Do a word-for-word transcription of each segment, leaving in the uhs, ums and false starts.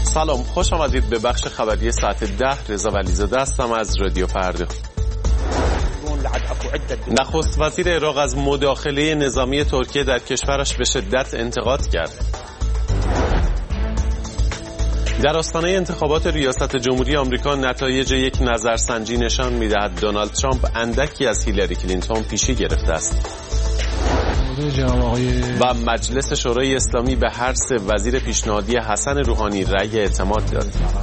سلام، خوش آمدید به بخش خبری ساعت ده. رضا ولیزاده هستم از رادیو فردا. نخست وزیر عراق از مداخله نظامی ترکیه در کشورش به شدت انتقاد کرد. در آستانه انتخابات ریاست جمهوری آمریکا نتایج یک نظرسنجی نشان می‌دهد دونالد ترامپ اندکی از هیلاری کلینتون پیشی گرفته است. و مجلس شورای اسلامی به هر سه وزیر پیشنهادی حسن روحانی رأی اعتماد داد.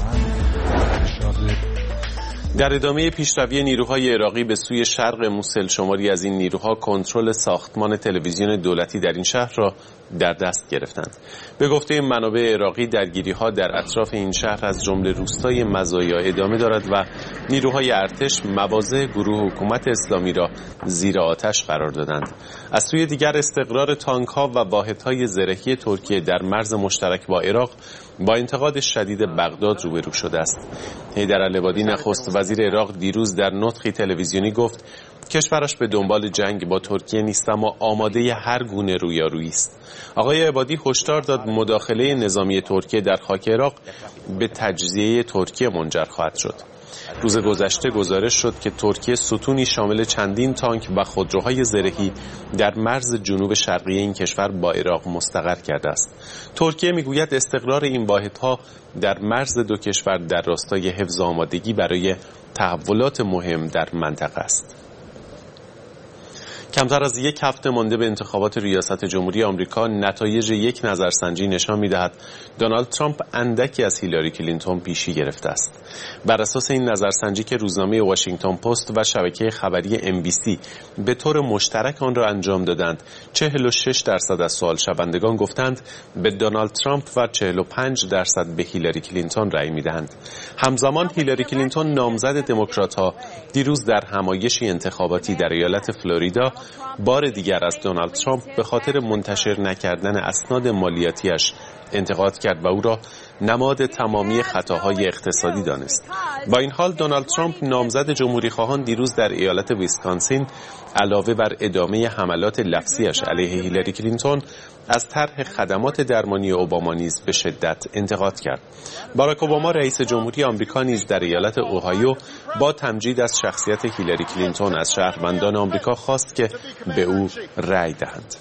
در ادامه پیشروی نیروهای عراقی به سوی شرق موسل، شماری از این نیروها کنترل ساختمان تلویزیون دولتی در این شهر را در دست گرفتند. به گفته منابع عراقی، درگیری‌ها در اطراف این شهر از جمله روستای مزایا ادامه دارد و نیروهای ارتش مواضع گروه حکومت اسلامی را زیر آتش قرار دادند. از سوی دیگر استقرار تانک‌ها و واحدهای زرهی ترکیه در مرز مشترک با عراق با انتقاد شدید بغداد روبرو شده است. حیدرالعبادی نخست وزیر عراق دیروز در نطقی تلویزیونی گفت کشورش به دنبال جنگ با ترکیه نیست، اما آماده هر گونه رویارویی است. آقای عبادی هشدار داد مداخله نظامی ترکیه در خاک عراق به تجزیه ترکیه منجر خواهد شد. روز گذشته گزارش شد که ترکیه ستونی شامل چندین تانک و خودروهای زرهی در مرز جنوب شرقی این کشور با عراق مستقر کرده است. ترکیه میگوید استقرار این واحدها در مرز دو کشور در راستای حفظ آمادگی برای تحولات مهم در منطقه است. کمتر از یک هفته مانده به انتخابات ریاست جمهوری آمریکا، نتایج یک نظرسنجی نشان می‌دهد دونالد ترامپ اندکی از هیلاری کلینتون پیشی گرفته است. بر اساس این نظرسنجی که روزنامه واشنگتن پست و شبکه خبری ام بی سی به طور مشترک آن را انجام دادند، چهل و شش درصد از سوال شوندگان گفتند به دونالد ترامپ و چهل و پنج درصد به هیلاری کلینتون رأی می‌دهند. همزمان هیلاری کلینتون نامزد دموکرات‌ها دیروز در همایشی انتخاباتی در ایالت فلوریدا بار دیگر از دونالد ترامپ به خاطر منتشر نکردن اسناد مالیاتیش انتقاد کرد و او را نماد تمامی خطاهای اقتصادی دانست. با این حال دونالد ترامپ نامزد جمهوری خواهان دیروز در ایالت ویسکانسین علاوه بر ادامه حملات لفظیش علیه هیلاری کلینتون از طرح خدمات درمانی اوباما نیز به شدت انتقاد کرد. باراک اوباما رئیس جمهوری آمریکا نیز در ایالت اوهایو با تمجید از شخصیت هیلاری کلینتون از شهروندان آمریکا خواست که به او رأی دهند.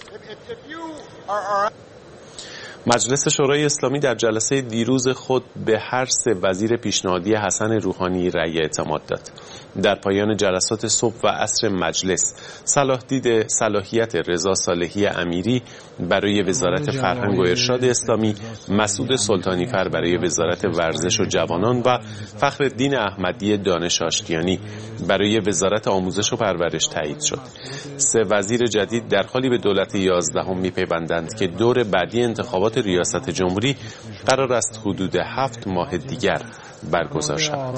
مجلس شورای اسلامی در جلسه دیروز خود به هر سه وزیر پیشنهادی حسن روحانی رأی اعتماد داد. در پایان جلسات صبح و عصر مجلس، صلاح دید صلاحیت رضا صالحی امیری برای وزارت فرهنگ و ارشاد اسلامی، مسعود سلطانی‌فر برای وزارت ورزش و جوانان و فخرالدین احمدی دانش آشتیانی برای وزارت آموزش و پرورش تایید شد. سه وزیر جدید در حالی به دولت یازدهم می‌پیوندند که دور بعدی انتخابات ریاست جمهوری قرار است حدود هفت ماه دیگر برگزار شود.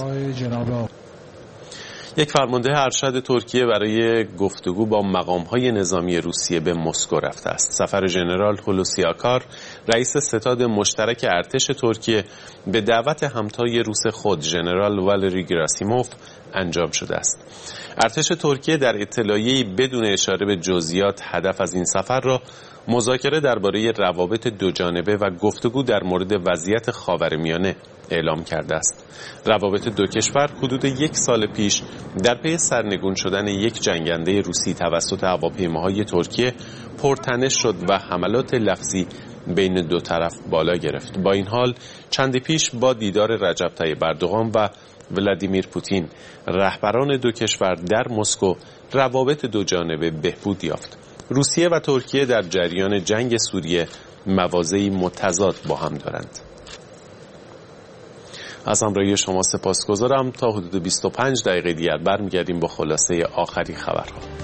یک فرمانده ارشد ترکیه برای گفتگو با مقام‌های نظامی روسیه به مسکو رفته است. سفر ژنرال هولوسی آکار، رئیس ستاد مشترک ارتش ترکیه، به دعوت همتای روس خود ژنرال والری گراسیموف انجام شده است. ارتش ترکیه در اطلاعیه‌ای بدون اشاره به جزئیات هدف از این سفر را مذاکره درباره روابط دوجانبه و گفتگو در مورد وضعیت خاورمیانه اعلام کرده است. روابط دو کشور حدود یک سال پیش در پی سرنگون شدن یک جنگنده روسی توسط هواپیماهای ترکیه پرتنش شد و حملات لفظی بین دو طرف بالا گرفت. با این حال چندی پیش با دیدار رجب طیب اردوغان و ولادیمیر پوتین، رهبران دو کشور در مسکو، روابط دو جانبه بهبود یافت. روسیه و ترکیه در جریان جنگ سوریه مواضعی متضاد با هم دارند. از همراهی شما سپاسگزارم. تا حدود بیست و پنج دقیقه دیگر برمیگردیم با خلاصه آخری خبرها.